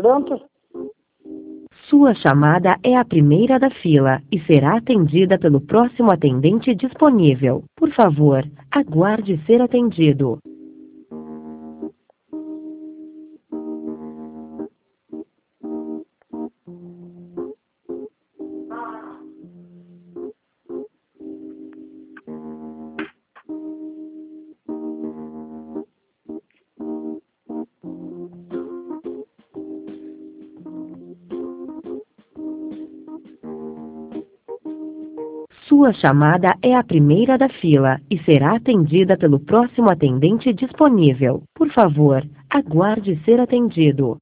Pronto? Sua chamada é a primeira da fila e será atendida pelo próximo atendente disponível. Por favor, aguarde ser atendido. Sua chamada é a primeira da fila e será atendida pelo próximo atendente disponível. Por favor, aguarde ser atendido.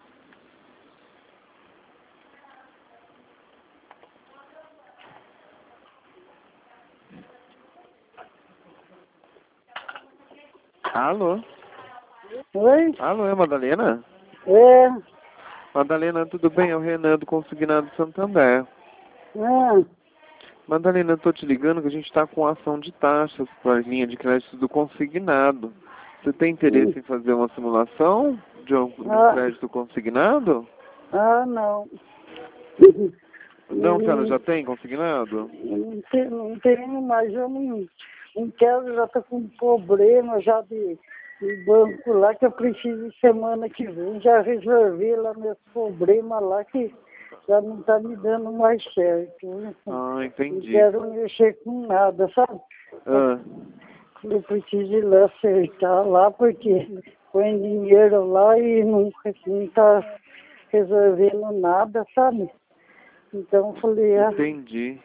Alô? Oi? Alô, é a Madalena? É. Madalena, tudo bem? É o Renan do Consignado Santander. Ah, Madalena, eu tô te ligando que a gente tá com ação de taxas para a linha de crédito do consignado. Você tem interesse em fazer uma simulação de um crédito consignado? não. Não, senhora, já tem consignado? Não tenho, mas eu não quero, já tô com um problema já de banco lá que eu preciso semana que vem. Já resolvi lá meus problemas lá que já não tá me dando mais certo. Né? Ah, entendi. Não quero mexer com nada, sabe? Ah, Eu preciso ir lá acertar lá porque põe dinheiro lá e não tá resolvendo nada, sabe? Então eu falei, entendi.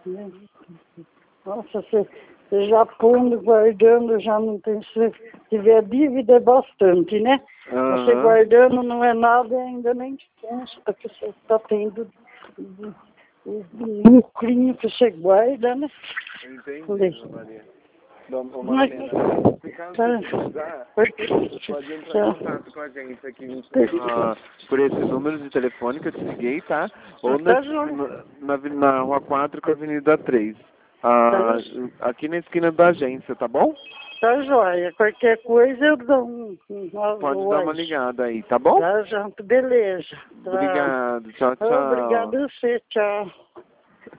nossa, você já pondo, guardando, já não tem. Se tiver dívida é bastante, né? Você guardando não é nada, ainda nem consta que você está tendo o lucrinho que você guarda, né? Entendi, Falei, Maria. mas, Pode entrar em contato com a gente aqui por esse número de telefone que eu te liguei, tá? Ou na Rua 4 com a Avenida 3. Aqui na esquina da agência, tá bom? tá joia. Qualquer coisa eu dou Pode dar uma ligada aí, tá bom? Tá, junto, beleza. Tá. Obrigado, tchau, tchau. Obrigado a você, tchau.